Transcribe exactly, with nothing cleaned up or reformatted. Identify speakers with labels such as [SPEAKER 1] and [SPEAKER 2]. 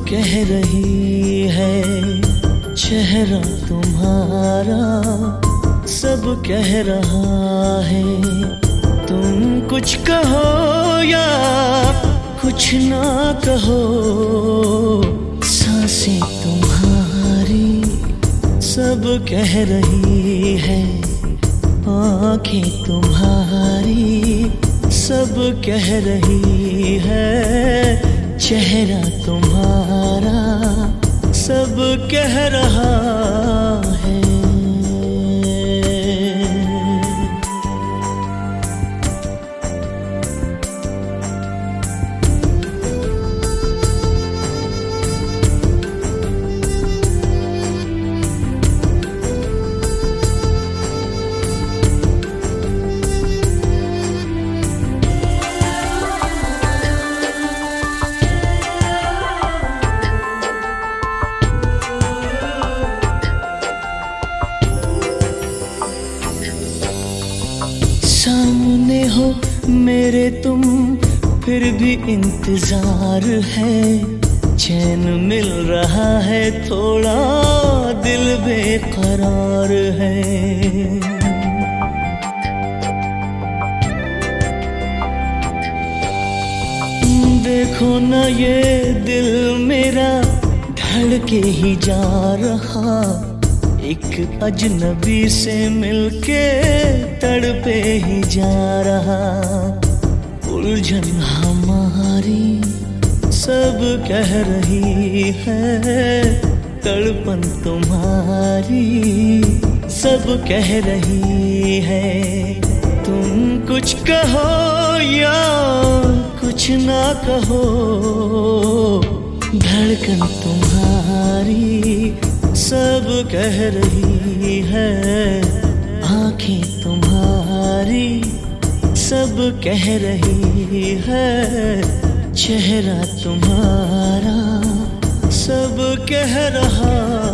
[SPEAKER 1] कह रही है, चेहरा तुम्हारा सब कह रहा है। तुम कुछ कहो या कुछ ना कहो, सांसें तुम्हारी सब कह रही है, आँखें तुम्हारी सब कह रही है, चेहरा तुम्हारा सब कह रहा है। सामने हो मेरे तुम, फिर भी इंतजार है। चैन मिल रहा है थोड़ा, दिल बेकरार है। देखो ना ये दिल मेरा धड़के ही जा रहा, एक अजनबी से मिलके तड़पे ही जा रहा। उलझन हमारी सब कह रही है, तड़पन तुम्हारी सब कह रही है। तुम कुछ कहो या कुछ ना कहो, धड़कन तुम्हारी सब कह रही है, आँखें तुम्हारी सब कह रही है, चेहरा तुम्हारा सब कह रहा